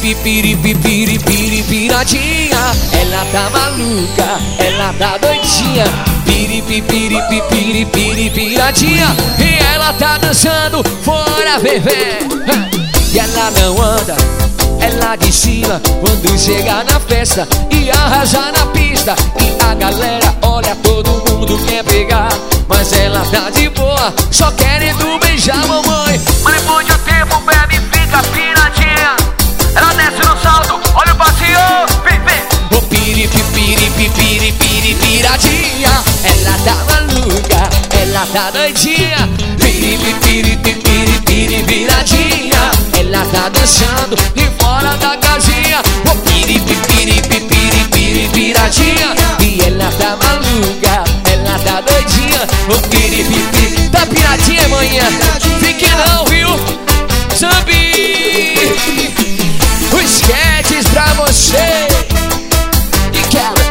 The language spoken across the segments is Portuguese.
piradinha. Ela tá maluca, ela tá doidinha. Piradinha. E ela tá dançando fora, bebê. E ela não anda, ela desfila quando chega na festa e arrasa na pista. E a galera olha, todo mundo quer pegar, mas ela tá de boa, só querendo beijar a mamãe. Mas depois de um tempo bebe e fica piradinha. Ela desce no salto, olha o passinho, vem, vem. O piradinha. Ela tá maluca, ela tá doidinha. Piradinha. Ela tá dançando e fora da casinha. O piradinha. E ela tá maluca, ela tá doidinha. O tá piradinha, manhã. Fique não, viu? Zambi. Os sketches pra você. E quebra.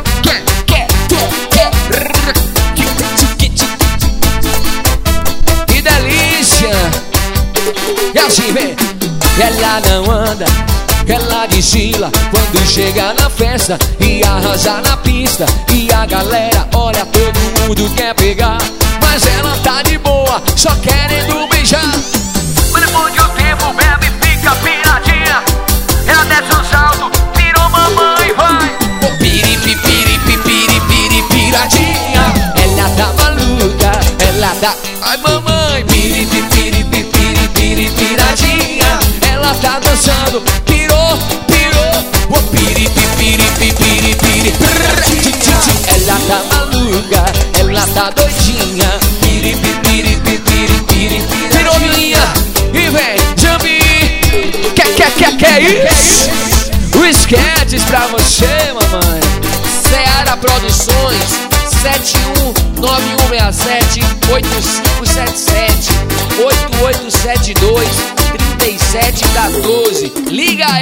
Que delícia. E assim vem. Ela não anda, ela desfila quando chega na festa e arrasa na pista. E a galera olha, todo mundo quer pegar, mas ela tá de boa, só querendo beijar. Mas depois de um tempo bebe e fica piradinha. Ela desce no salto, virou mamãe, vai. O piradinha. Ela tá maluca, ela tá... Ai mamãe, piradinha. Ela tá dançando, pirou. O ela tá maluca, ela tá doidinha. Pirou minha e vem, Jambi. Que isso? Os sketches pra você, mamãe. Seara Produções, 719167-8577 8872-3714. Liga